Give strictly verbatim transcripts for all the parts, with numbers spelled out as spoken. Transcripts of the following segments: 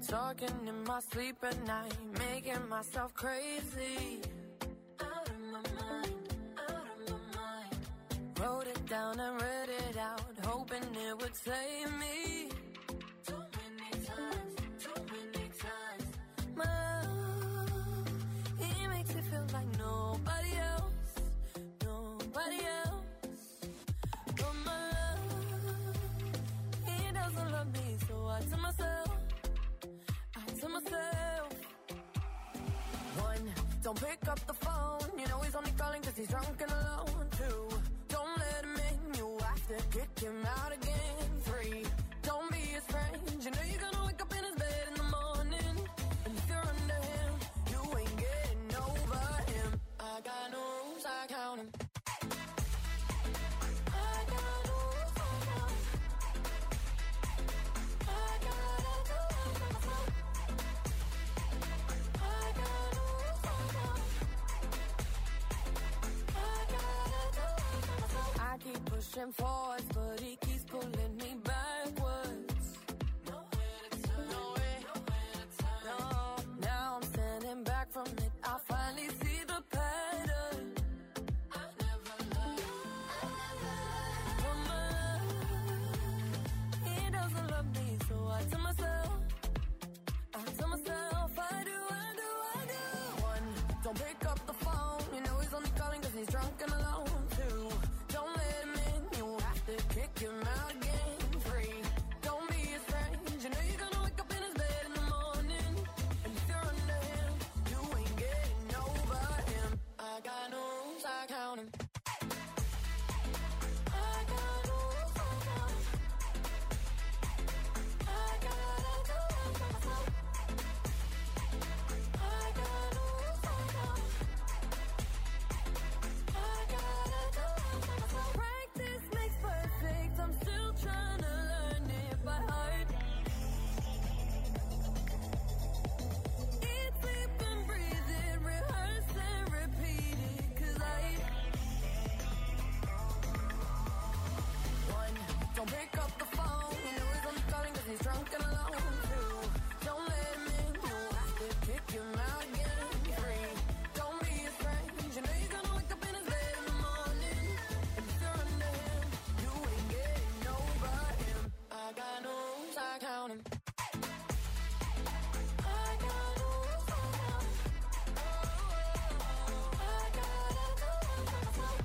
Talking in my sleep at night, making myself crazy. Out of my mind, out of my mind. Wrote it down and read it out, hoping it would save me. Too many times, too many times. My love, he makes me feel like nobody else, nobody else. But my love, he doesn't love me, so I tell myself, to myself. One, don't pick up the phone. You know he's only calling cause he's drunk and alone. Two, don't let him in. You have to kick him out again. Three, don't be his friend. You know you're gonna wake up in his bed in the morning. And if you're under him, you ain't getting over him. I got no rules, I count him. Pushing forwards, but he keeps pulling me backwards. Nowhere to turn, nowhere, nowhere to turn. No, now I'm standing back from it. I finally see the pattern. I never loved, I never loved. My love, he doesn't love me, so I tell myself, I tell myself, I do, I do, I do. One, don't pick up the phone. You know he's only calling cause he's drunk and alone. Two, don't let him in. Kick him out again. Three, don't be his friend. You know you're gonna wake up in his bed in the morning. And if you're under him, you ain't getting over him. I got no rules, I count him. I got no rules, I count him. I gotta do it for myself. I got no rules, I count him. I gotta do it for myself. Practice makes perfect. I'm still trying to learn it by heart. Eat, sleep, and breathe it. Rehearse and repeat it. Cause I... One, don't pick up the phone. You know he's only calling cause he's drunk and alone. Two, don't let him in. You have to kick him out again. Three, don't be his friend. You know you're gonna wake up in his bed in the morning. And if you're under him, you ain't getting over him. I got no rules, I count him. I got no rules, I count him. I gotta do it for myself.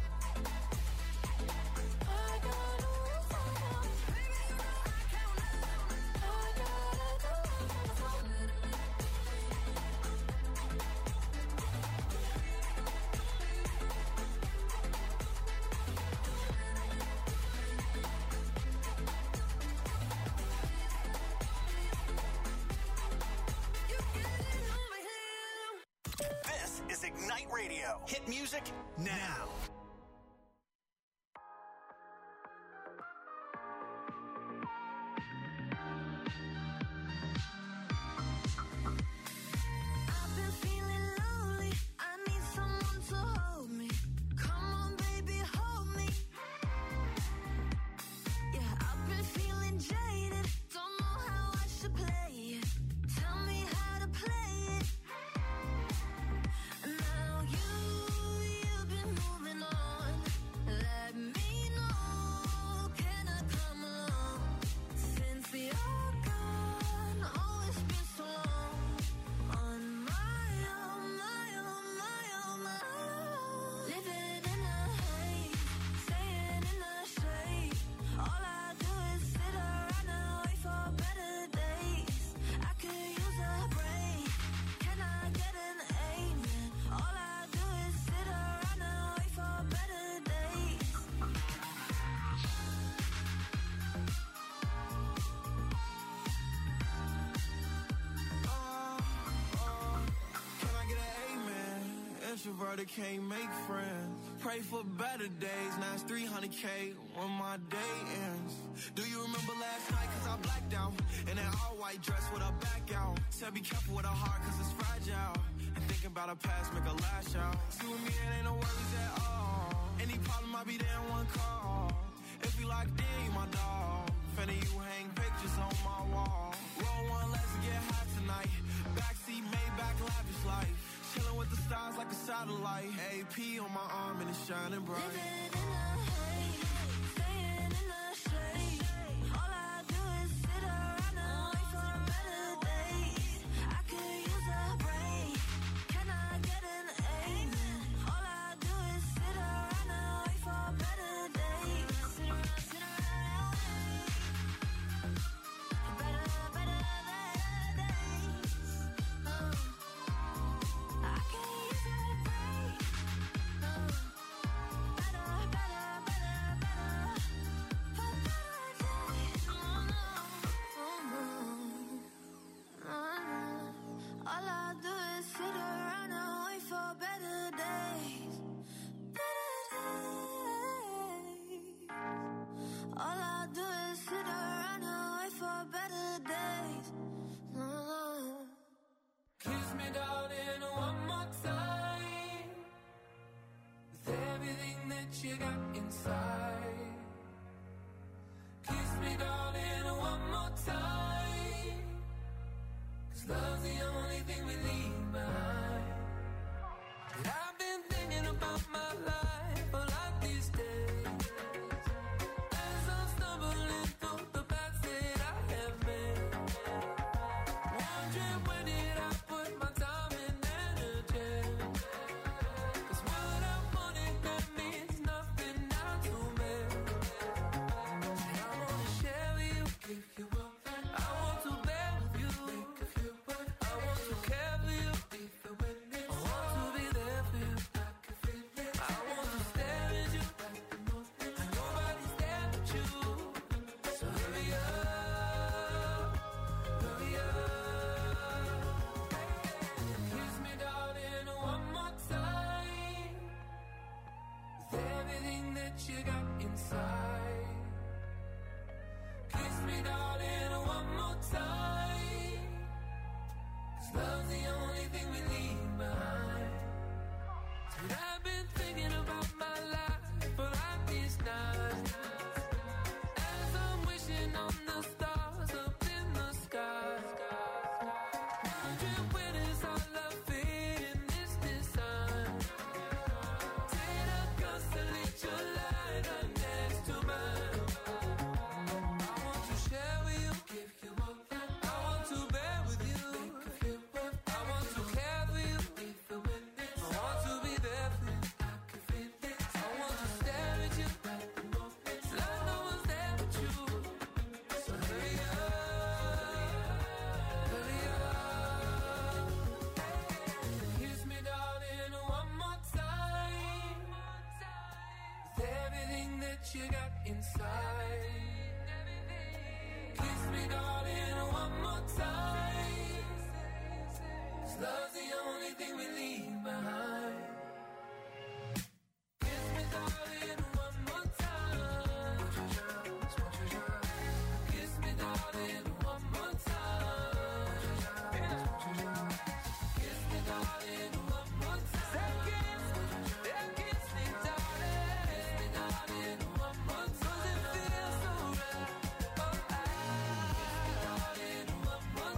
I got no rules, I count him. Baby, you know I count him. I gotta do it for myself. This is Ignite Radio. Hit music now. I've been feeling lonely. I need someone to hold me. Come on, baby, hold me. Yeah, I've been feeling jaded. Don't know how I should play it. Tell me how to play it. Now you, you've been moving on. Let me know, can I come along? Since you're gone, oh, it's been so long. On my own, my own, my own, my own. Living in a haze, staying in the shade. All I do is sit around and wait for better days. I could use a break. Can I get an amen? All I do is sit around and wait for better days. Can I get an amen? Introverted can't make friends. Pray for better days. Now it's three hundred K when my day ends. Do you remember last night? Cause I blacked out. In that all white dress with a back out. Said be careful with a heart cause it's fragile. And thinking about a past make a lash out. See with me it ain't no worries at all. Any problem I'll be there in one call. If you locked in, you my dog. Finna you hang pictures on my wall. Roll one, let's get hot the light. A P on my arm and it's shining bright. Living in the haze, staying in the shade. All I do is sit around and wait for better days. I could use a break. Can I get an amen? All I do is sit around and wait for better days. Sit around, sit around and wait. Better, better, better days. Uh, I could use a break. Uh, better, better, better, better. For better days. Oh no, oh no, oh no. All I do is sit around and wait for better days. Better days. All I do is sit around and wait for better days. Oh. Kiss me, darling, one more time. With everything that you got inside. Kiss me, darling, one more time. 'Cause love's the only thing we leave behind. And I've been thinking about my life a lot these days. As I'm stumbling through the paths that I have made. Wondering where did I put my time and energy? 'Cause what I wanted, that means nothing now to me. And I wanna share with you, give you up. I want to bear with you, think of you. I want to care for you, even when it's I want to be there for you, I can feel it. I want to stare at you, and nobody's there but you. So hurry up, hurry up. Kiss me, darling, one more time. With everything that you got inside. Kiss me, darling, one more time. 'Cause love's the only thing we leave behind. And I've been thinking about my life for like these nights. As I'm wishing on the stars up in the sky. Wondering where does our love fit in this design? Did I constellate your light right next to mine? I want to share with you, give you up. I want to bear with you, think of you. I want to care for you, even when it's I want to be there for you, I can feel it. I want to stare at you, like no one's there but you. So hurry up, hurry up. Kiss me, darling, one more time. With everything that you got inside. Kiss me, darling, one more time. 'Cause love's the only thing we leave behind. Kiss me, darling, one more time. Kiss me, darling, one more time. Kiss me, darling, one more time. Kiss me, kiss me, darling. Kiss me, darling, one more time. 'Cause it feels so right. Oh, I. Kiss me, darling, one more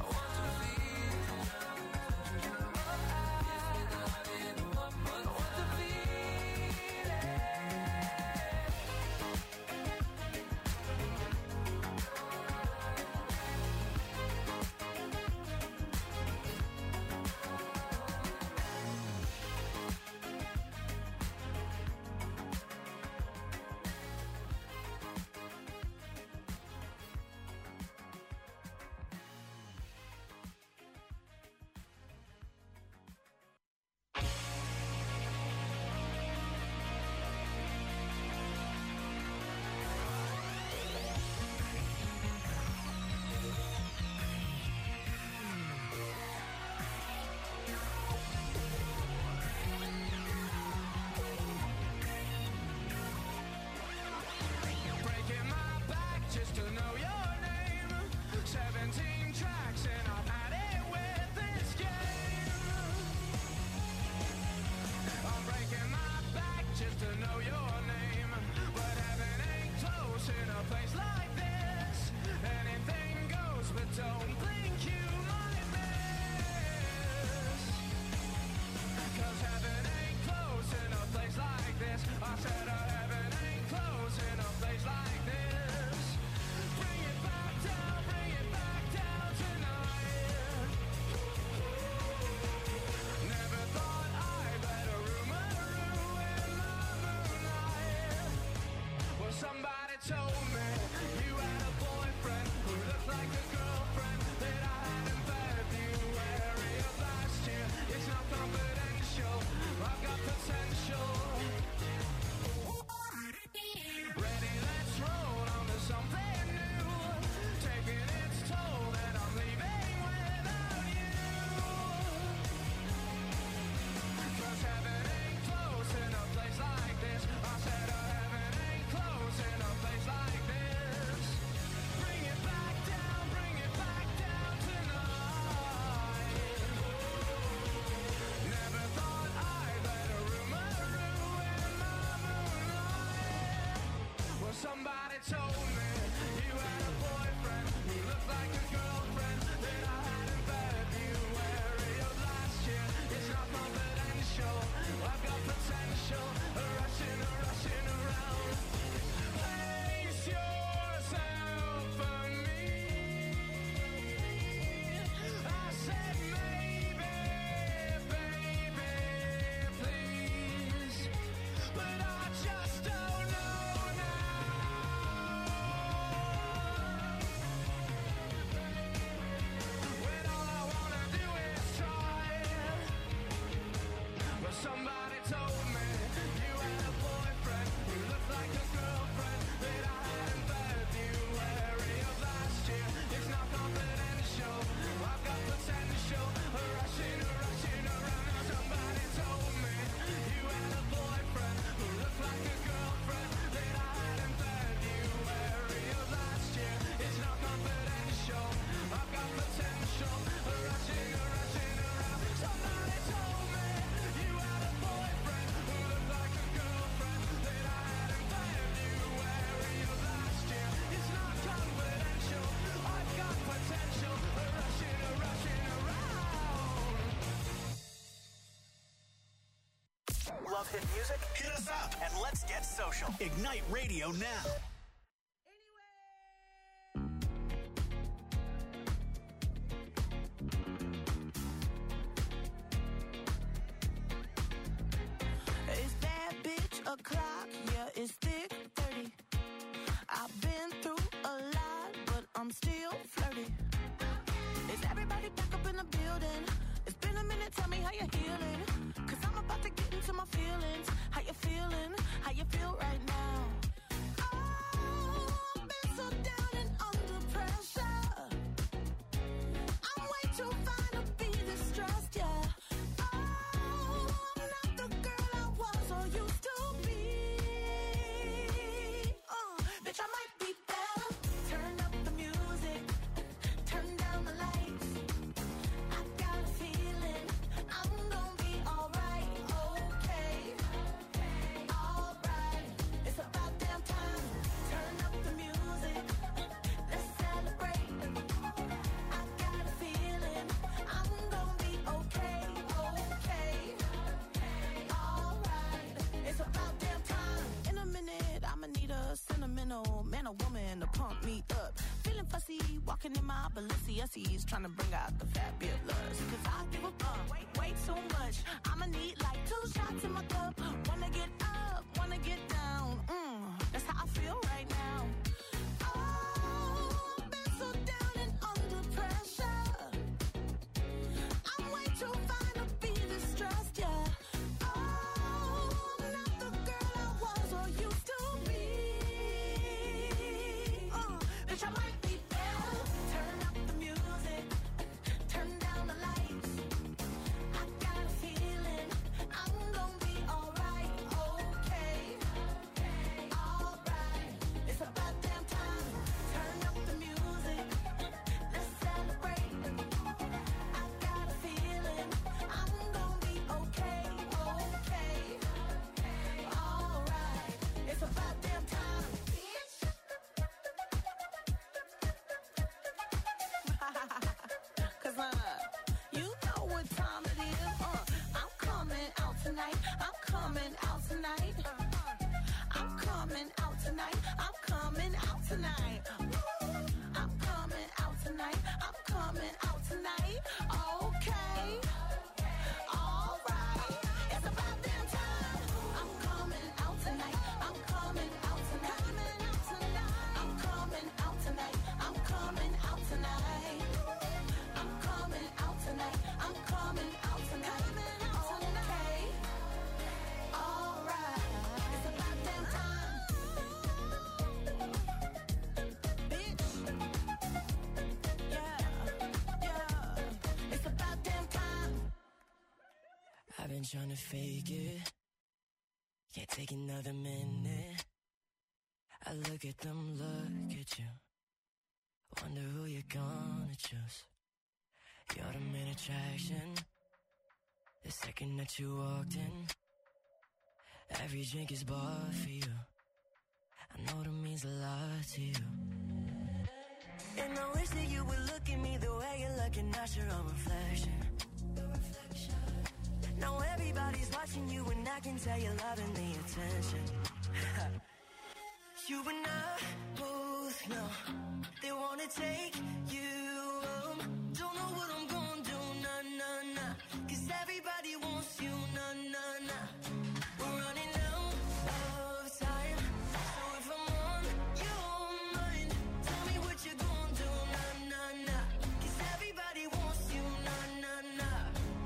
Somebody told me you had a boyfriend who looked like a girlfriend that I had in February of last year. It's not confidential, I've got potential, rushing, rushing around. Place yourself for me. I said maybe, baby, please, but I just don't know now. When all I wanna do is try. Well, somebody told me you had a boyfriend who looked like a girlfriend that I had in February of last year. It's not confidential, I've got potential, rushing, rushing around. Now somebody told me you had a boyfriend who looked like a girlfriend that I had in February of last year. It's not confidential, I've got potential, rushing, rushing around. Somebody told me you had a boyfriend who looked like a girlfriend that I had in February of last year. It's not confidential, I've got potential, rushing, rushing around. Love hit music? Hit us up and let's get social. Ignite Radio now. It's that bitch o'clock, yeah, it's thick thirty. I've been through a lot, but I'm still flirty. Is everybody back up in the building? It's been a minute, tell me how you're healing. Cause I'm about to get into my feelings. How you feeling? How you feel right now? Oh, I've been so down and under pressure. I'm way too fine to be distressed, yeah. Oh, I'm not the girl I was or used to be. Uh, bitch, I might be better. Turn up the music, turn down the lights. I got a feeling I'm gonna be alright, okay, alright. It's about damn time. Turn up the music, let's celebrate. I got a feeling I'm gonna be okay, okay, alright. It's about damn time. In a minute, I'ma need a sentimental man or woman to pump me up. Feeling fussy, walking in my Balenciennes, trying to bring out the fabulous. Cause I give a fuck way, way too much. I'ma need like two shots in my cup. Wanna get up, wanna get down. Mm, that's how I feel right now. Oh, I've been so down and under pressure. I'm way too fine to be distressed, yeah. Oh, I'm not the girl I was or used to be. Uh, bitch, I might be better. Turn up the music, turn down the lights. I got a feeling I'm gonna be alright, okay, alright. It's about damn time. Turn up the music, let's celebrate. I got a feeling I'm gonna be okay, okay, alright. It's about damn time. Cause uh, you know what time it is. Uh, I'm coming out tonight. I'm coming out tonight. I'm coming out tonight. I'm coming out tonight. I'm coming out tonight. I'm coming out tonight. Okay. Alright. It's about damn time. I'm coming out tonight. I'm coming out tonight. I'm coming out tonight. I'm coming out tonight. I'm coming out tonight. I'm coming out tonight. Okay. Alright. It's about damn time. Bitch. Yeah. Yeah. It's about damn time. I've been trying to fake it. Can't take another minute. I look at them, look at you. Wonder who you're gonna choose. You're the main attraction. The second that you walked in, every drink is bought for you. I know that means a lot to you. And I wish that you would look at me the way you're looking at your own reflection. Now everybody's watching you and I can tell you're loving the attention. You and I both know they wanna take you home. Don't know what I'm gonna do, nah, nah, nah. Cause everybody wants you, nah, nah, nah. We're running out of time. So if I'm on your mind, tell me what you're gonna do, nah, nah, nah. Cause everybody wants you, nah, nah, nah.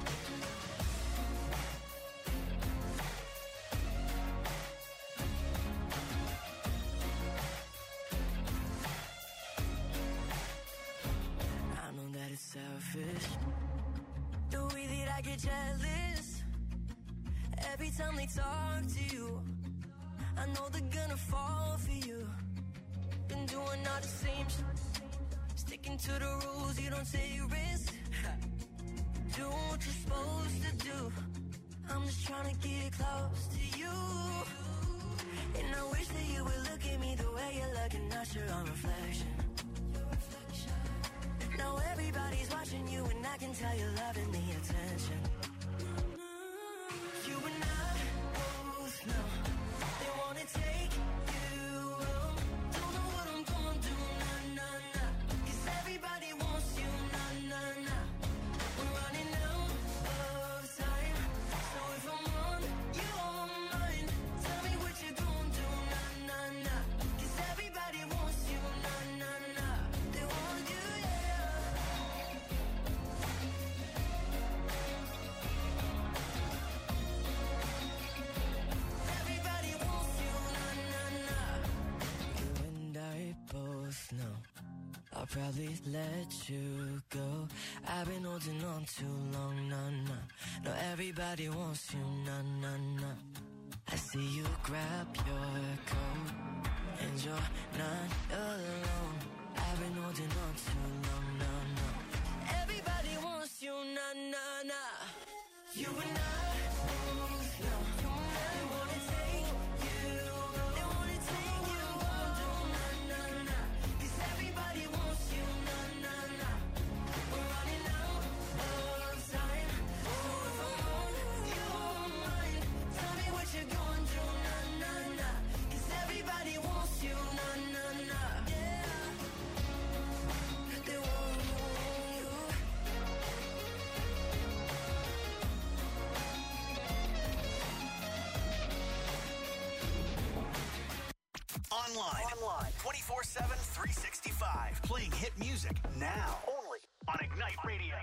I know that it's selfish, the way that I get jealous every time they talk to you. I know they're gonna fall for you. Been doing all the same shit, sticking to the rules, you don't take risks. Doing what you're supposed to do. I'm just trying to get close to you. And I wish that you would look at me the way you're looking at your own reflection. Now everybody's watching you and I can tell you're loving the attention. You and I both know they wanna take you home. Don't know what I'm gonna do, nah, nah, nah. Cause everybody wants you, nah, nah, nah. We're running out of time. So if I'm on your mind, tell me what you're gonna do, nah, nah, nah. Cause everybody wants you, nah, nah, nah. They want you, yeah. Everybody wants you, nah, nah, nah. You and I both know I'll probably let you go. I've been holding on too long, nah, nah. No, everybody wants you, nah, nah, nah. I see you grab your coat and you're not alone. I've been holding on too long, nah, nah. Everybody wants you, nah, nah, nah. You and I both know they wanna take you, they wanna take you home, nah, nah, nah. Cause everybody wants you, nah, nah, nah. We're running out of time. So if I'm on your mind, tell me what you're gonna do, nah, nah, nah. Cause everybody wants you, nah, nah, nah. Yeah. They want you. Online. Online. twenty-four seven, three sixty-five. Playing hit music now. Only on Ignite Radio.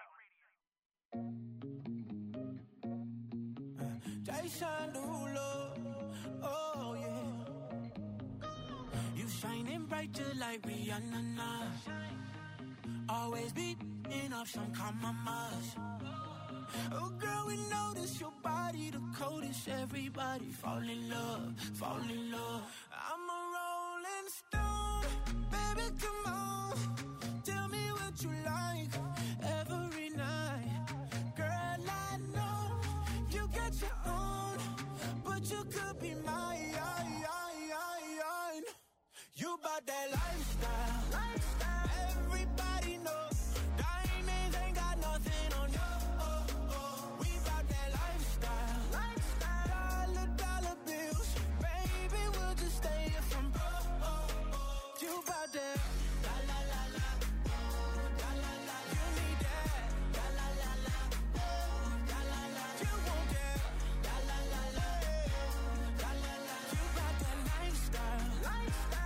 Jason Derulo, oh yeah. You shining bright just like Rihanna now. Always beating up some compromise. Oh girl, we notice your body the coldest. Everybody fall in love, fall in love. I'm a rolling stone, baby, come on. Tell me what you like every night. Girl, I know you got your own, but you could be mine. You bout that lifestyle, lifestyle. Everybody knows diamonds ain't got nothing on you. We bout that lifestyle, lifestyle. Dollar, dollar bills, baby, we'll just stay here from broke. You bout that, la la la la, la la la. You need that, la la la la, la la la. You want that, la la la la, la la la. You bout that lifestyle, lifestyle.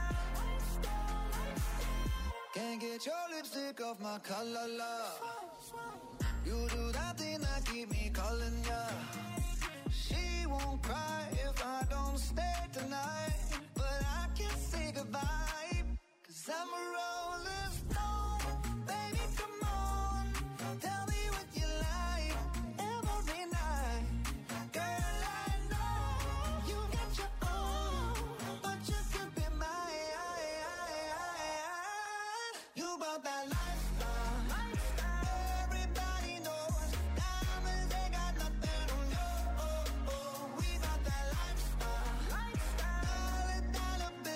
Can't get your lipstick off my collar, love. You do that thing that keep me calling ya. She won't cry if I don't stay tonight, but I can't say goodbye, cause I'm a rolling stone. Baby, come on, tell me what you like every night. Girl, I know you got your own, but you could be mine. You bout that lifestyle, lifestyle. Everybody knows diamonds ain't got nothing on you. We bout that lifestyle, lifestyle. Dollar, dollar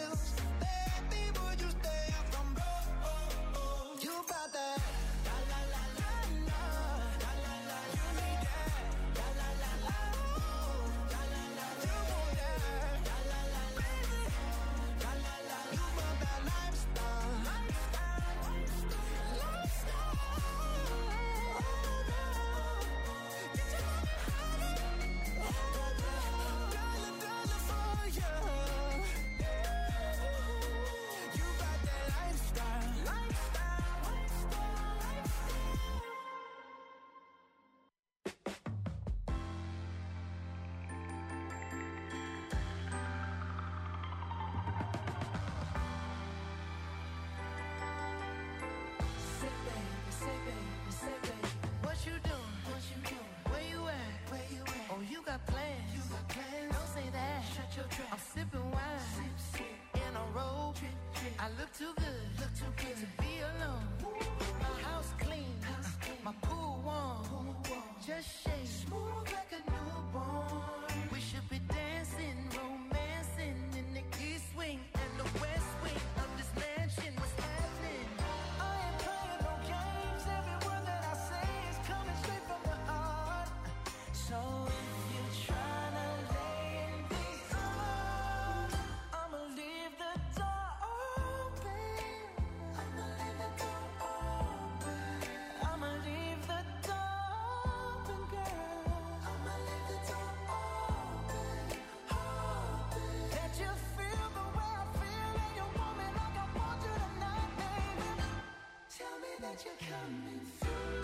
you're coming through.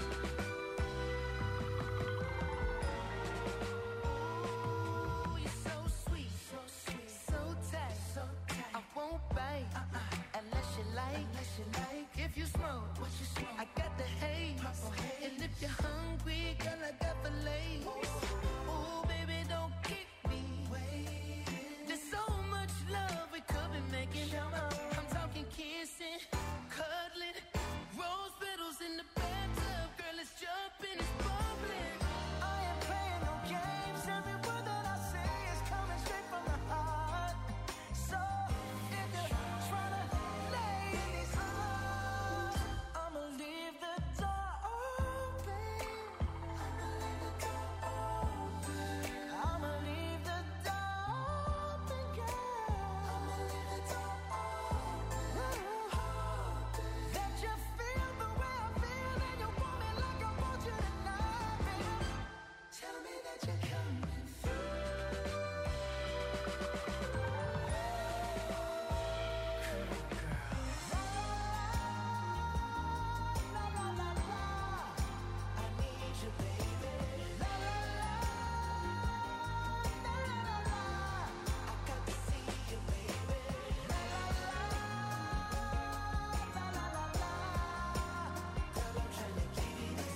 Ooh, you're so sweet, so sweet, so tight, so tight. I won't bite uh-uh. unless you like, unless you like. If you smoke, what you smoke? I got the haze. haze. And if you're hungry, girl, I got the lace. Ooh, baby, don't keep me waiting. There's so much love we could be making. I'm talking kissing, cuddling, rose petals in the bathtub. Girl, it's jumping, it's bubbling. I ain't playing no games. Every word that I say is coming straight from the heart. So if you're trying to lay in these arms, I'ma leave the door open. I'ma leave the door open. I'ma leave the door open, girl. I'ma leave the door open. That you feel the way I feel and you want me like I want you tonight, baby. Tell me that you're coming through. La la la la, I need you, baby. La la la, la la la la, I got to see you, baby. La la la, la la la la, girl, I'm trying to give you this.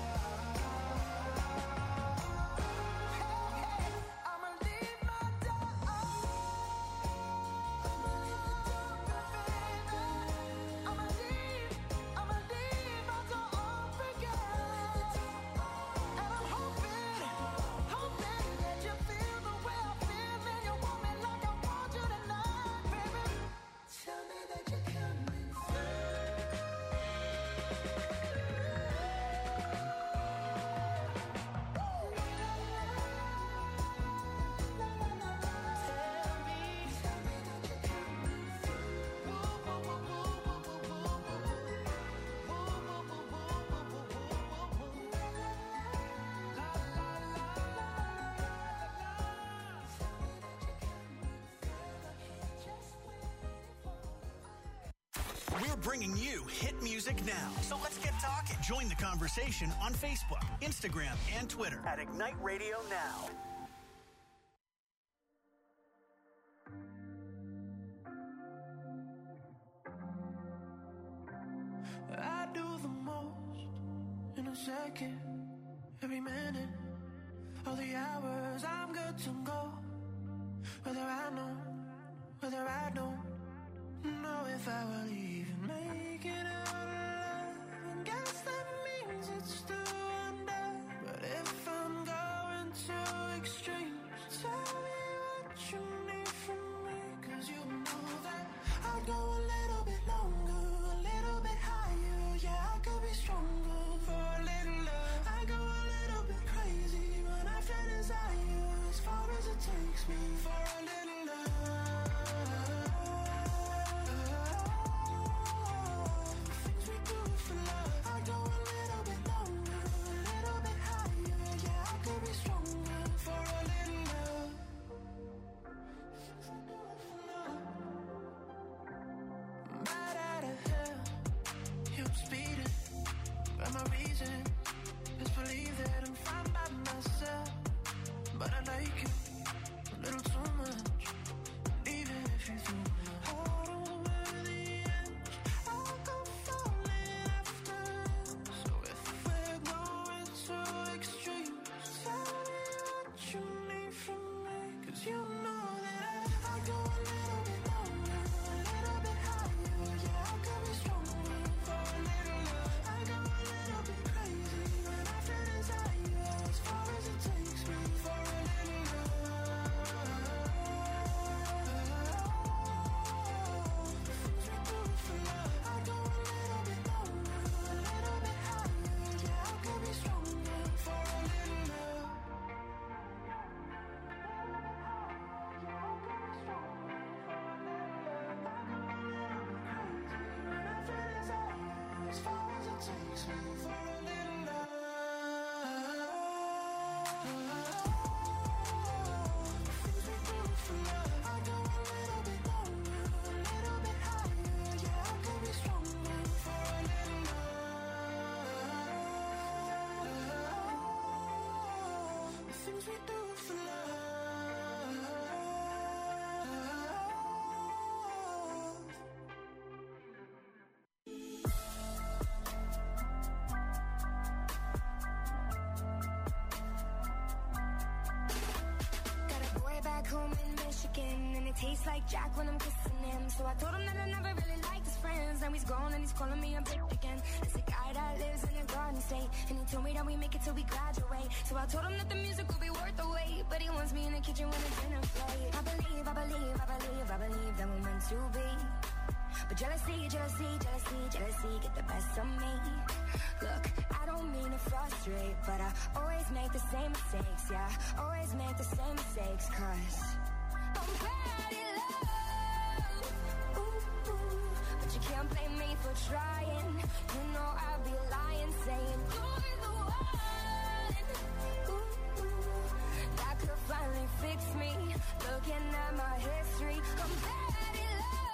Hey, hey, I'ma leave my door open. I'ma leave the door open, baby. I'ma leave, I'ma leave my door open, girl. And I'm hoping, hoping that you feel the way I feel and you want me like I want you tonight, baby. Tell me that you're coming We're bringing you hit music now. So let's get talking. Join the conversation on Facebook, Instagram, and Twitter at Ignite Radio Now. I do the most in a second, every minute, all the hours I'm good to go. Whether I know, whether I don't know if I will even make it out alive. And guess that means it's still undone. But if I'm going to extremes, tell me what you need from me. Cause you know that I'd go a little bit longer, a little bit higher. Yeah, I could be stronger for a little love. I go a little bit crazy when I feel desire, as far as it takes me for a little love. Things we do for love. I go a little bit longer, things we do for love. Got a boy back home in Michigan, and it tastes like Jack when I'm kissing him. So I told him that I never really liked his friends. Now he's gone and he's calling me a bitch again. It's a guy that lives in a garden state, and he told me that we make it till we graduate. So I told him that the music will be worth the wait, but he wants me in the kitchen when it's dinner plate. I believe, I believe, I believe, I believe that we're meant to be. But jealousy, jealousy, jealousy, jealousy get the best of me. Look, I don't mean to frustrate, but I always make the same mistakes, yeah. Always make the same mistakes, cause I'm bad in love. Ooh, ooh. But you can't blame me for trying. You know I'd be lying, saying you're the one. Ooh, ooh. That could finally fix me. Looking at my history, I'm bad in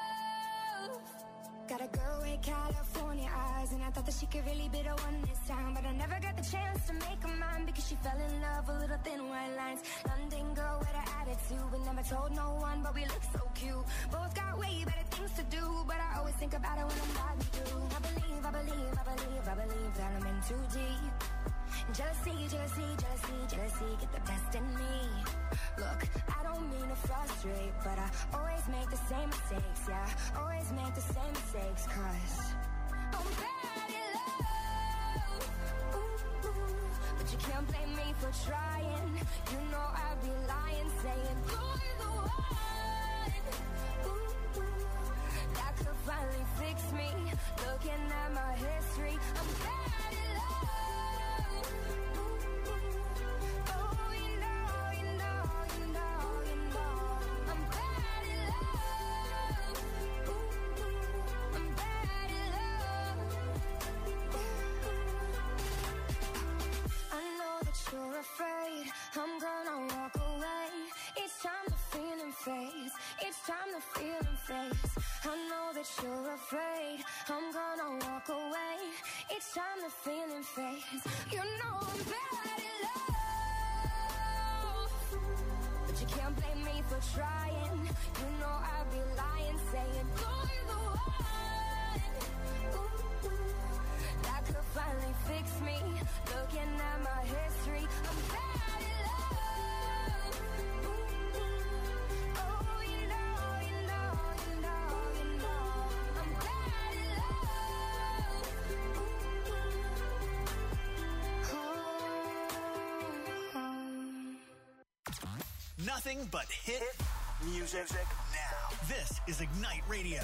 love. Got a girl with California eyes, and I thought that she could really be the one this time. But I never got the chance to make her mine, because she fell in love with little thin white lines. London girl with an attitude, but never told no one, but we look so cute. Both got way better things to do, but I always think about it when I'm riding through. I believe, I believe, I believe, I believe that I'm in too deep. Jealousy, jealousy, jealousy, jealousy get the best in me. Look, I don't mean to frustrate, but I always make the same mistakes, yeah. Always make the same mistakes, cause I'm bad in love. Ooh, ooh. But you can't blame me for trying. You know I'd be lying, saying you're the one. Ooh, ooh. That could finally fix me. Looking at my history, I'm bad in love. Ooh, ooh. Oh, you know, you know, you know, you know, I'm bad in love. Ooh, ooh. I'm bad in love. I know that you're afraid I'm gonna walk away. It's time the feeling fades. It's time the feeling fades. I know that you're afraid I'm gonna walk away. It's time the feeling fades. You know I'm bad in love, but you can't blame me for trying. You know I'd be lying, saying you're the one. Ooh, ooh. That could finally fix me. Looking at my history, I'm bad in love. Ooh, ooh. Oh, you know, you know, you know, you know, I'm bad in love. Ooh, ooh. Oh. Nothing but hit music now. This is Ignite Radio.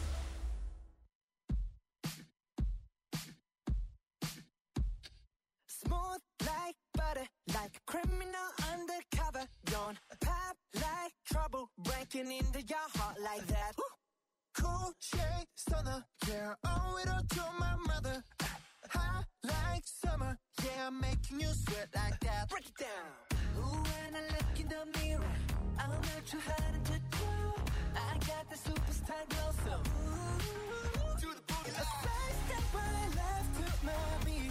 Smooth like butter, like a criminal undercover. Don't pop like trouble, breaking into your heart like that. Woo. Cool shade stunner, yeah, owe it all to my mother. Hot like summer, yeah, I'm making you sweat like that. Break it down. Ooh, when I look in the mirror, I'm not too hard to do. I got the superstar glow, so ooh, To the booty a side step when I left to my beat.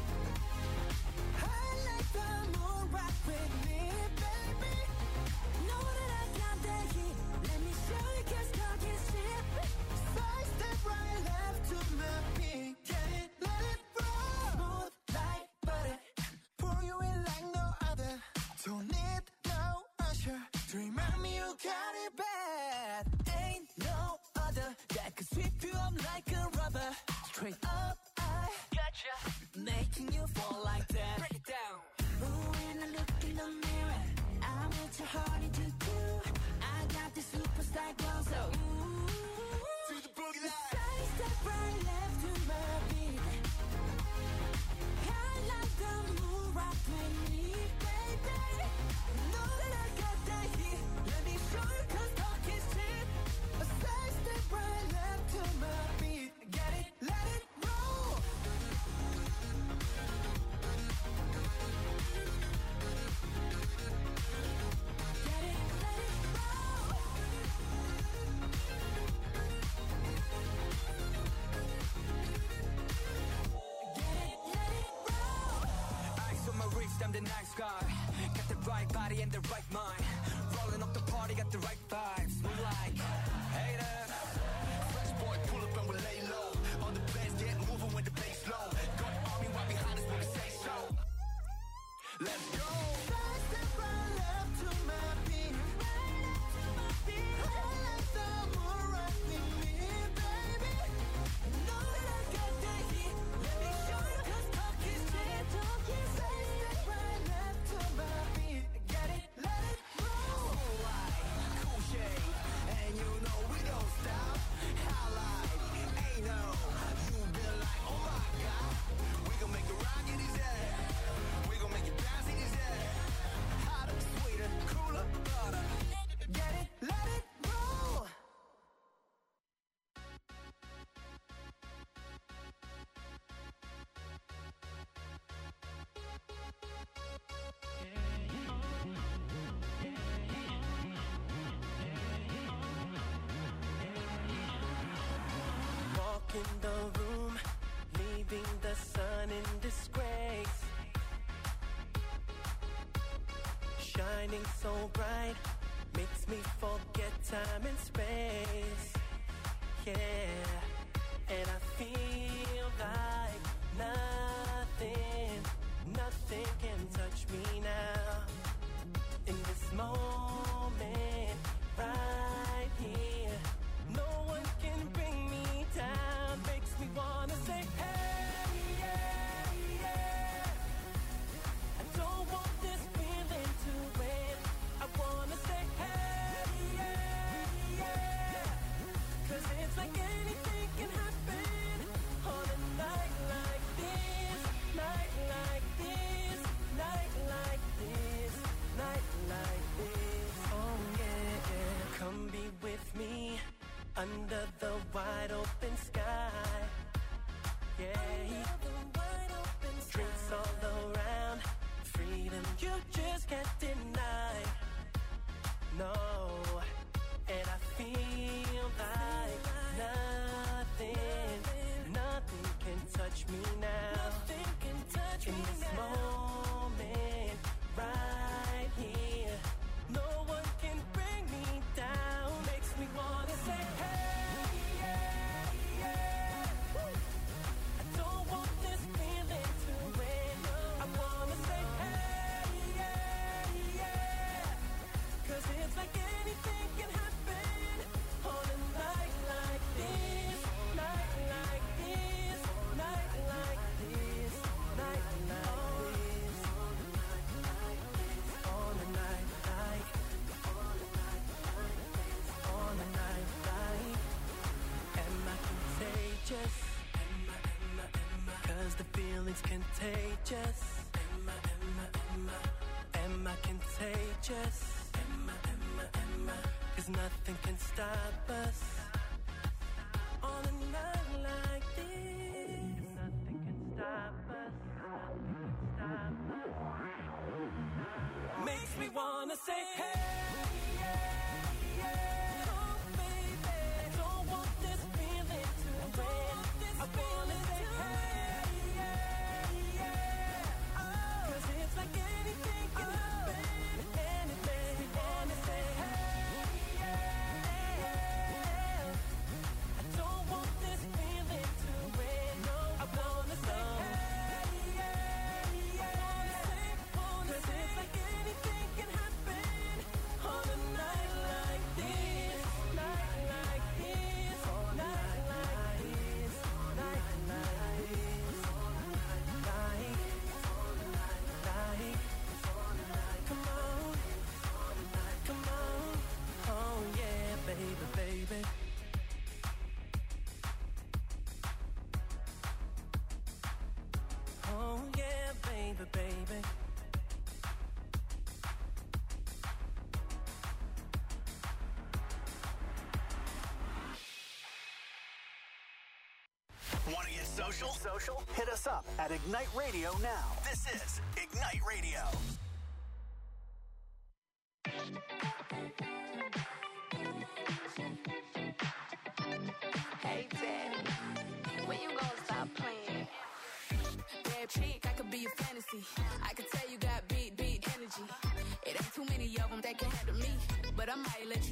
I like the moon rock with me, baby. Know that I got that heat. Let me show you, 'cause talk is cheap. Side step right left to my beat. Get it, let it roll. Smooth like butter. Pour you in like no other. Don't need no usher to remind me you got it bad. Ain't no other that could sweep you up like a rubber. Straight up, I gotcha. I'm the nice guy. Got the right body and the right mind. Rolling up the party, got the right vibes. Move like haters. Fresh boy, pull up and we lay low. All the players get moving with the bass low. Got the army right behind us when we say so. Let's go. Side step right left to my beat. Right up to my beat. Feel like someone rocking me, baby. Know that I got that heat. Let me show you 'cause talk is cheap. Talk is side step right left to my beat. Get it, let it roll. Cool light, cool shade, and you know we don't stop. Highlight, ain't no. You been like, oh my God. We gon' make it rock in his head. We gon' make it bounce in his head. Hotter, sweeter, cooler, butter. Get it, let it roll. Walk in the room, leaving the sun in disgrace. Shining so bright, makes me forget time and space. Yeah, and I feel like nothing, nothing can touch me now. In this moment, right here, no one can bring me down. Makes me wanna say, hey, yeah, yeah. I don't want this feeling to end. I wanna say, hey, yeah, yeah. 'Cause it's like anything can happen on a night like this, night like this, night like this, night like this. Oh yeah, come be with me under the wide open sky. Yeah, drinks all around, freedom you just can't deny. No, and I feel like nothing, nothing can touch me now. Nothing can touch me now. In this moment, right here, no one can bring me down. Makes me wanna say, hey, yeah, yeah. Woo. I don't want this feeling to end. I wanna say, hey, yeah, yeah. 'Cause it's like anything can happen on a night like this, night like this, night like this, night like this, on a night like, on a night like. Am I contagious? Am I, am I, am I? 'Cause the feeling's contagious. Am I, am I, am I? Am I contagious? Am I, am I, am I? 'Cause nothing can stop us on a night like this. Nothing can stop us. Nothing can stop us. Makes me wanna say, hey, yeah, yeah. Oh, baby, I don't want this feeling to end. I wanna say, hey, yeah, yeah. Oh, 'cause it's like anything can happen. And it makes me wanna say, hey, yeah, yeah. I don't want this feeling to end. No, I wanna say, hey, yeah, yeah. 'Cause it's like anything can happen on a night like this, night like this, night like this, night like this, like, like, come on, come on, oh yeah, baby, baby. Oh yeah, baby, baby. Want to get social? Social? Hit us up at Ignite Radio now. This is Ignite Radio. Hey, Daddy, when you gonna stop playing? Bad chick, I could be a fantasy. I could tell you got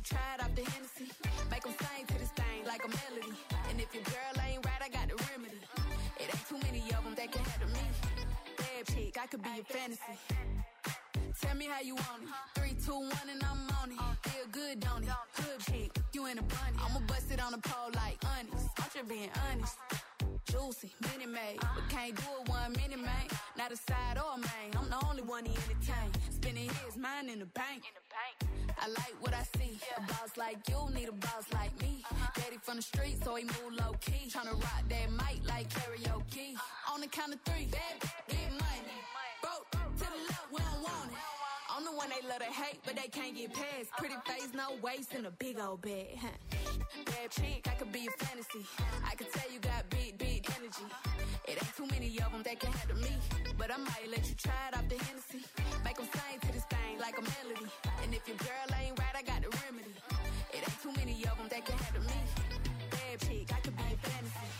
try it off the Hennessy. Make them sing to this thing like a melody. And if your girl ain't right, I got the remedy. It ain't too many of them that can handle me. Bad chick, I could be your fantasy. Tell me how you want it. Three, two, one, and I'm on it. Feel good, don't it? Hood chick, you in a bunny. I'ma bust it on the pole like honest. I'm just being honest. Juicy, mini made, but can't do it one minute, man. Not a side or a main. I'm the only one he entertain. Spending his mind in the bank. I like what I see. A boss like you need a boss like me. Daddy from the street, so he move low key. Tryna rock that mic like karaoke. On the count of three, bad, get money. Broke to the left, we don't want it. I'm the one they love to hate, but they can't get past. Pretty face, no waist, and a big old bag. Huh? Bad chick, I could be a fantasy. I could tell you got big, big energy. It ain't too many of them that can handle me. But I might let you try it off the Hennessy. Make them sing to this thing like a melody. And if your girl ain't right, I got the remedy. It ain't too many of them that can handle me. Bad chick, I could be a fantasy.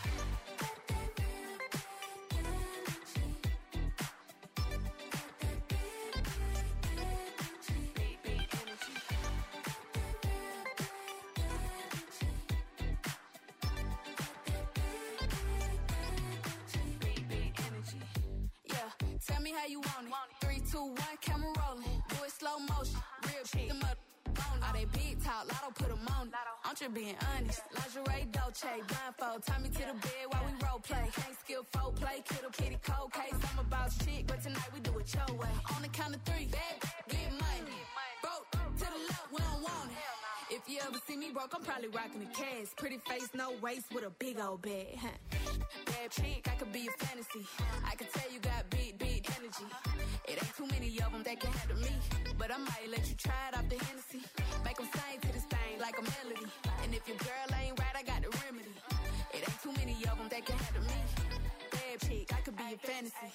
Tell me how you want it. Three, two, one, camera rolling. Do it slow motion. Real shit. Them up on all they big talk. Lotto put them on it. I'm just being honest. Lingerie, Dolce, blindfold. Tie me to the bed while we role play. Can't skill folk play. Kiddo, kitty, cold case. I'm about shit, but tonight we do it your way. On the count of three, bad, get money. Broke to the left, we don't want it. If you ever see me broke, I'm probably rocking a cast. Pretty face, no waist, with a big old bag. Huh? Bad chick, I could be a fantasy. I could tell you got big, big energy. It ain't too many of them that can handle me. But I might let you try it off the Hennessy. Make them sing to this thing like a melody. And if your girl ain't right, I got the remedy. It ain't too many of them that can handle me. Bad chick, I could be a fantasy.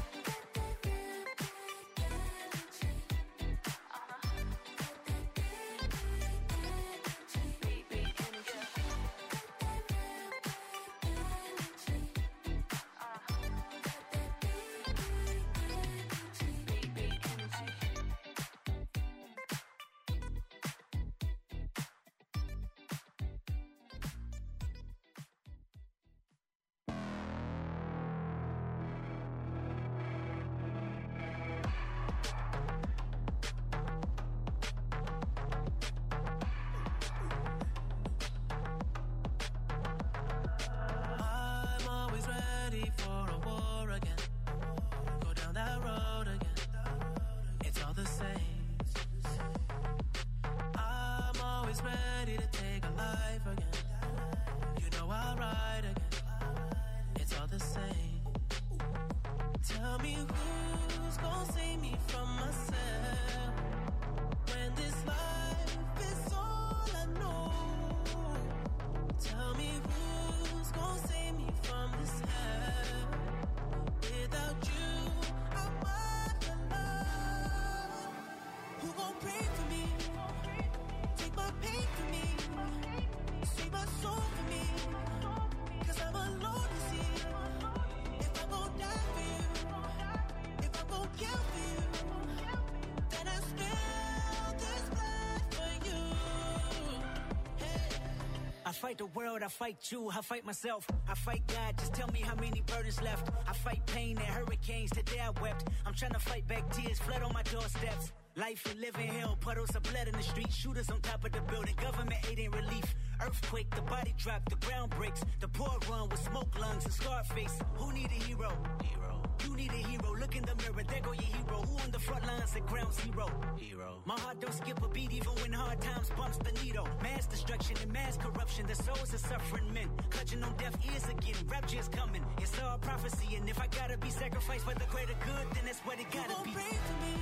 I fight the world, I fight you, I fight myself, I fight God, just tell me how many burdens left. I fight pain and hurricanes, today I wept. I'm trying to fight back tears, flood on my doorsteps. Life and living hell, puddles of blood in the street, shooters on top of the building, government aid ain't relief. Earthquake, the body drop, the ground breaks, the poor run with smoke lungs and scarred face. Who need a hero? Hero. You need a hero, look in the mirror, there go your hero. Who on the front lines at ground zero? Hero. My heart don't skip a beat even when hard times bumps the needle. Mass destruction and mass corruption, the souls of suffering men. Clutching on deaf ears again, rapture's coming. It's all prophecy, and if I gotta be sacrificed for the greater good, then that's what it gotta you be. Pray for me,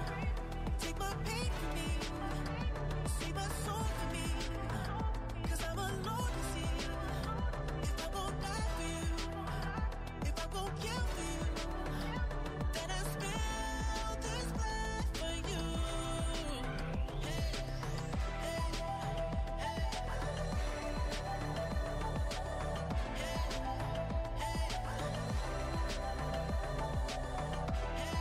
take my pain for me, save my soul for me, cause I'm alone to see. If I won't die for you, if I won't kill for you, then I spill this blood for you. Hey, hey, hey, hey, hey,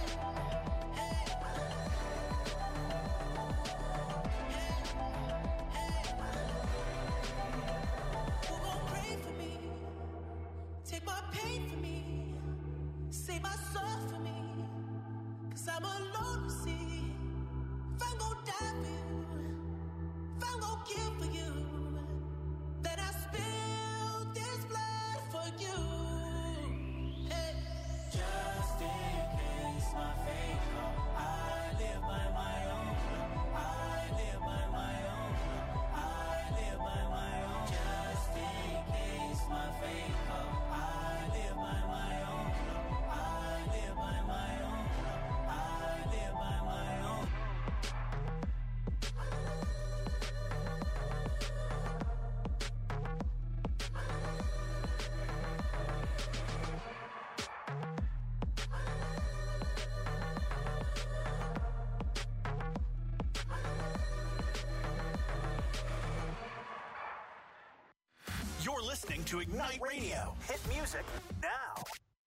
listening to Ignite Radio. Hit music now.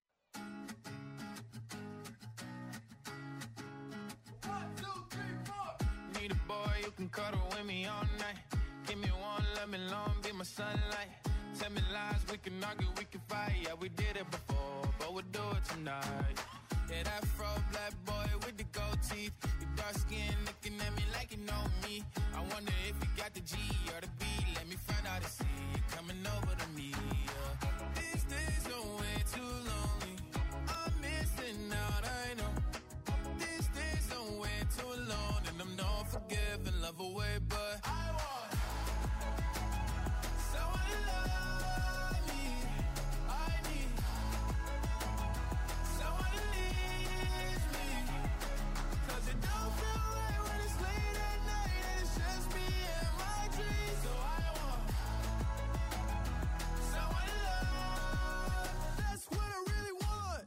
Need a boy you can cuddle with me all night. Give me one, let me long, be my sunlight. Tell me lies, we can argue, we can fight. Yeah, we did it before, but we'll do it tonight. Yeah, that fro black boy with the gold teeth. Your dark skin looking at me like you know me. I wonder if you got the G or the B. Let me find out and see you coming over to me. Yeah. These days are way too lonely. I'm missing out, I know. These days are way too long, and I'm not forgiving, love away, but I want someone to love me. I need someone to leave me, 'cause it don't feel right when it's late at night and it's just me and my dreams. So I want someone to love. That's what I really want.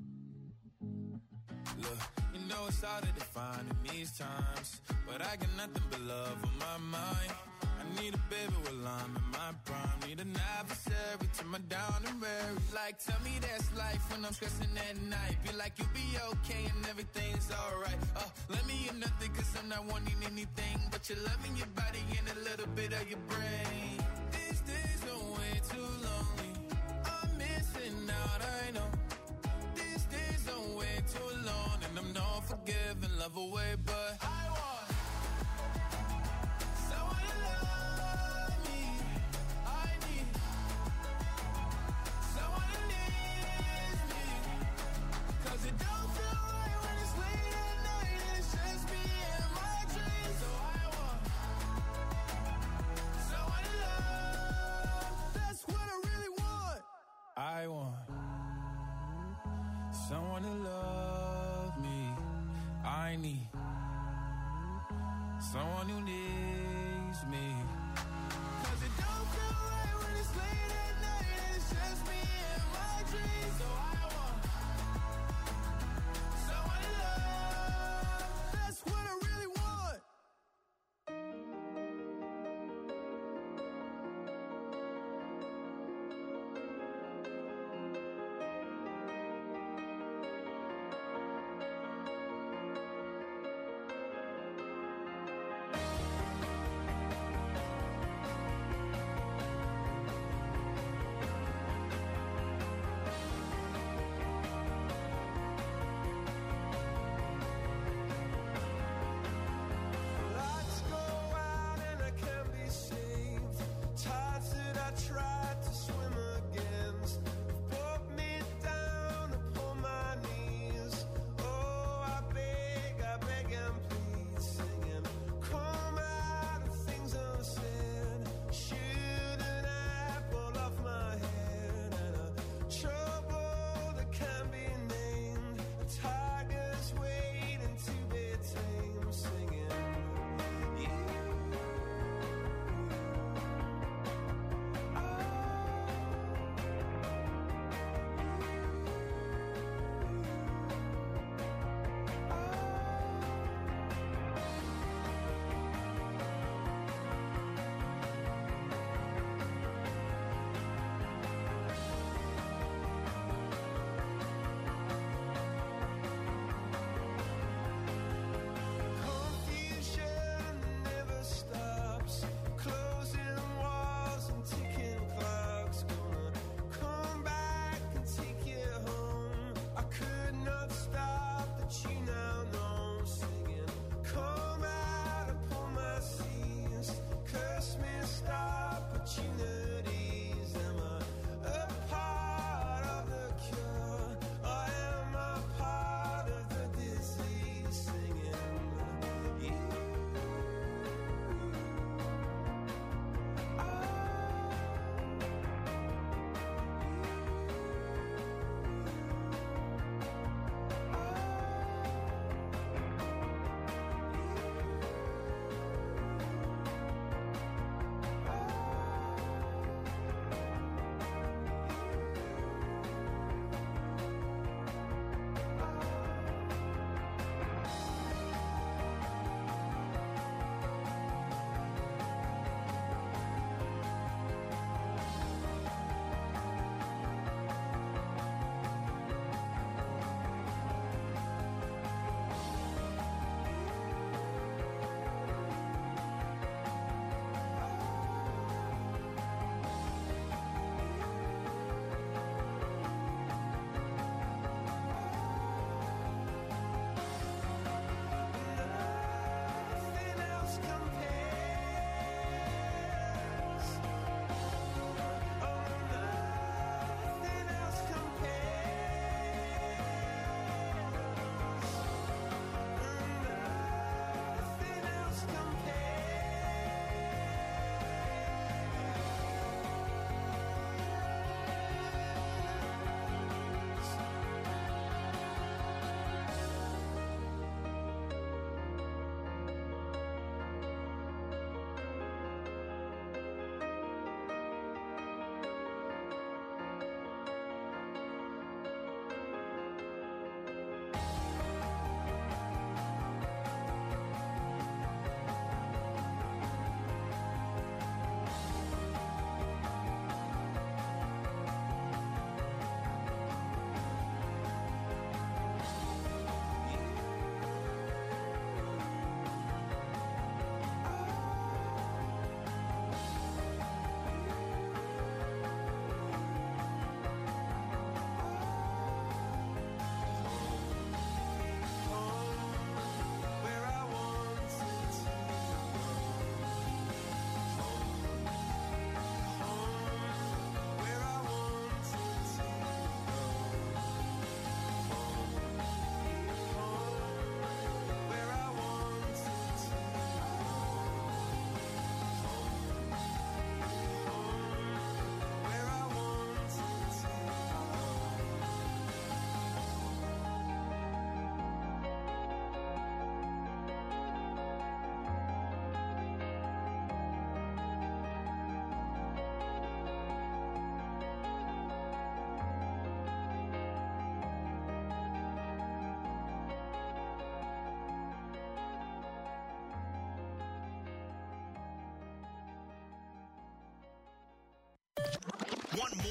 Look, you know it's hard to define in these times, but I got nothing but love on my mind. I need a baby while I'm in my prime. Need an adversary to my down and weary. Like, tell me that's life when I'm stressing at night. Be like, you'll be okay and everything's alright. Uh, let me in nothing, 'cause I'm not wanting anything but your love in your body and a little bit of your brain. These days are way too lonely. I'm missing out, I know. These days are way too long, and I'm not forgiving, love away, but I want someone to love me. I need someone to leave me, 'cause it don't feel right when it's late at night and it's just me and my dreams. So I want someone to love. That's what I really want. I want someone to love me. I need someone who needs me, 'cause it don't feel right when it's late at night and it's just me and my dreams. So I want someone to love. That's what I really want.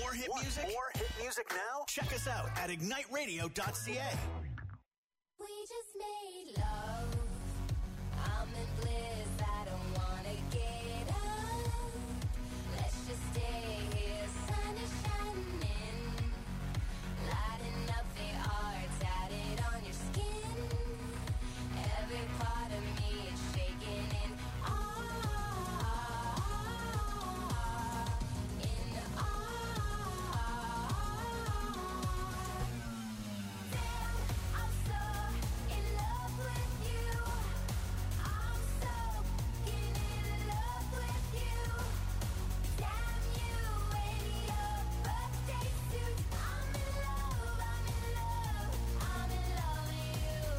more hit Want music? more hit music now? Check us out at ignite radio dot c a. We just made love. I'm in bliss. I don't wanna get up. Let's just stay here. Sun is shining, lighting up the art tatted on your skin. Every part of me is shaking in awe, in awe. Damn, I'm so in love with you. I'm so in love with you. Damn you in your birthday suit. I'm in love, I'm in love, I'm in love with you.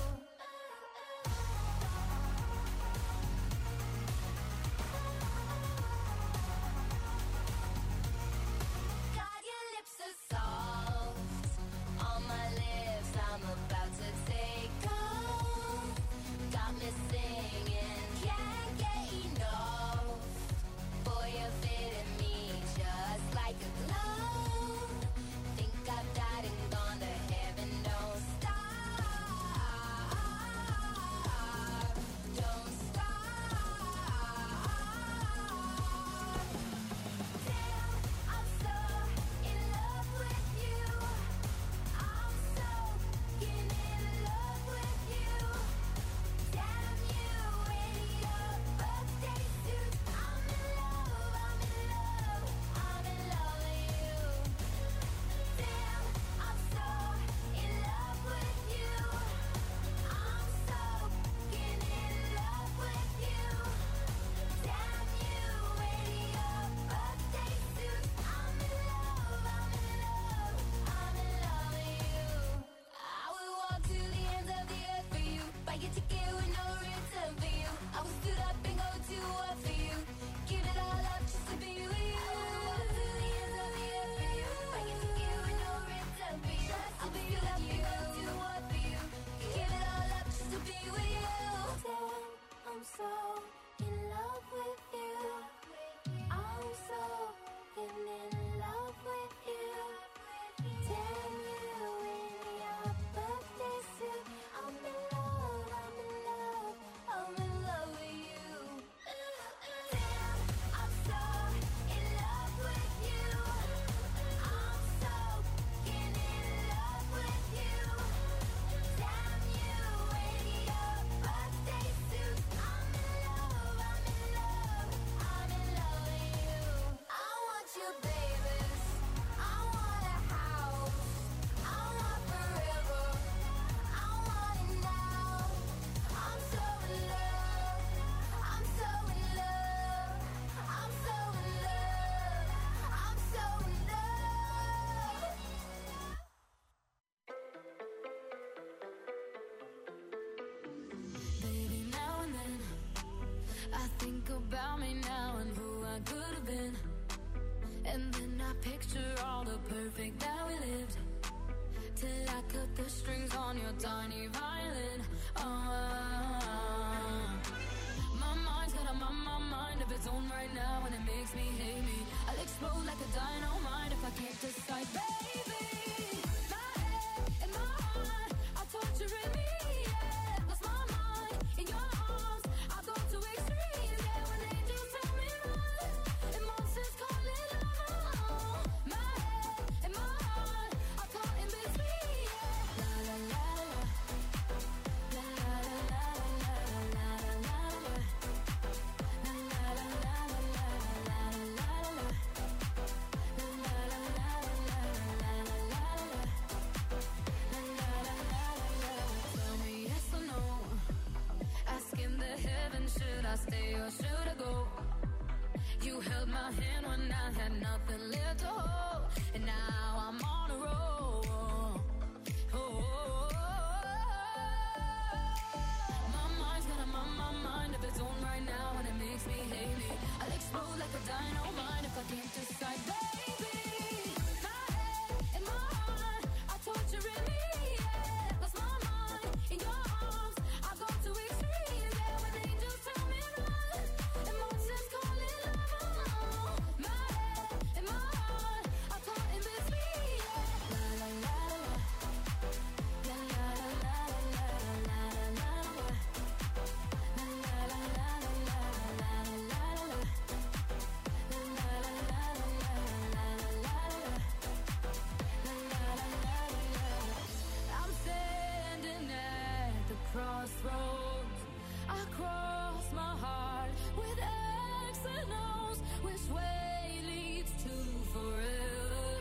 God, your lips are soft on my lips. I'm about to take off. Got me singing, can't get enough. Boy, you're fitting me just like a glove. Think I've died and gone to heaven. Don't stop, don't stop. Damn, I'm so in love with you. I'm so in love with you. Damn you in your birthday suit. I'm in love, I'm in love, I'm in love with you. Damn, I'm so in love with you. I'm so in love with you. Damn you in your birthday suit. I'm in love, I'm in love, I'm in love with you. I would walk to the ends of the earth for you. Buy your ticket with no return for you. I would stood up and go to war for you. Give it all up just to be with you. I would walk to the ends of the earth for you. Buy your ticket with no return for you. I would stood up and go to war for you. Give it all up just to be with you. Damn, I'm so in love with you. I'm so in love with you. Damn you in your birthday suit. I'm in love, I'm in love, I'm in love with you. Damn, I'm so in love with you. I'm so in love with you. Damn you in your birthday suit. I'm in love, I'm in love, I'm in love with you. I want you, babies. I want a house. I want forever. I want it now. I'm so in love. I'm so in love. I'm so in love. I'm so in love. Baby, now and then I think about me now and who I could have been. And then I picture all the perfect that we lived. Till I cut the strings on your tiny violin. Oh, my mind's got a my, my mind of its own right now, and it makes me hate me. I'll explode like a dynamite if I can't decide, baby. My head and my heart are torturing me. Yeah, lost my mind in your arms. I go to extremes. Yeah, when angels tell me run, and monsters call it love. My head and my heart are caught in between. Yeah, la la la la, la la la la la la la la. La la la la la la la la la. La la la la la la la la la. La la la la la. Tell me yes or no. Asking the heavens, should I stay or should I go? You held my hand when I had nothing left to hold, and now I'm on a roll. Oh, oh, oh, oh. My mind's got a my, my mind of its own right now, and it makes me hate me. I'll explode like a dynamite if I can't decide, baby. My head and my heart are torturing me. Yeah, lost my mind in your arms. I go to extremes. Yeah, when angels tell me run, emotions call it love. My head and my heart are caught in crossroads. I cross my heart with X and O's. Which way leads to forever?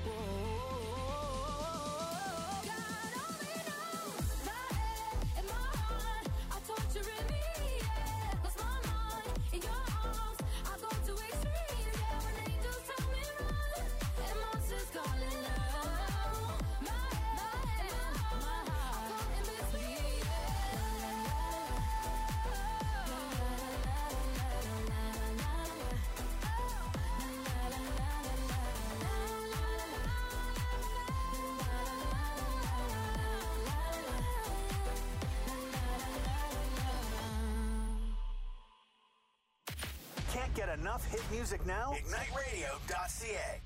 Whoa. God only knows my head and my heart are torturing me. Yeah, lost my mind in your arms. I go to extremes. Yeah, when angels tell me run and monsters calling out. My head and my heart are caught in between. Can't get enough hit music now? Ignite Radio dot C A.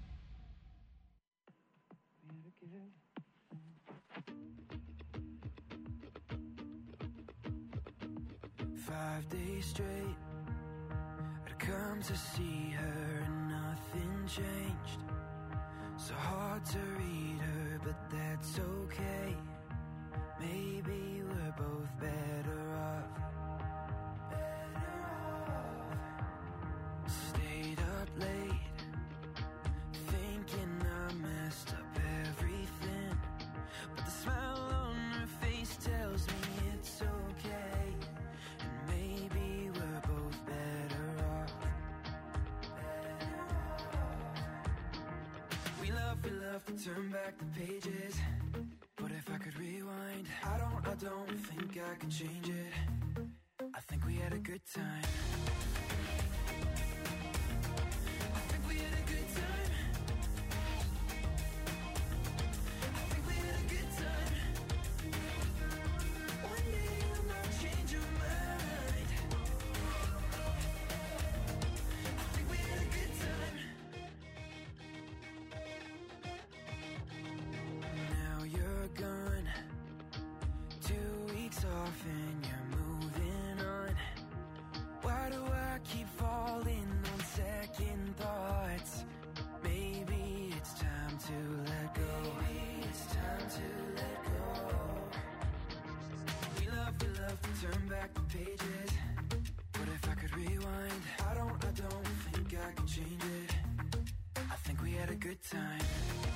Five days straight, I'd come to see her and nothing changed. So hard to read her, but that's okay. Maybe we're both better off. Better off. Stayed up late, thinking I messed up everything. But the smile on her face tells me it's okay. And maybe we're both better off. Better off. We love, we love to turn back the pages. But if I could rewind, I don't, I don't think I could change it. I think we had a good time. I think we had a good time. I think we had a good time. One day you might change your mind. I think we had a good time. Now you're gone, two weeks off and you're moving on. Why do I keep falling on second thoughts? Maybe it's time to let go. Maybe it's time to let go. We love, we love to turn back the pages. But if I could rewind, I don't, I don't think I could change it. I think we had a good time.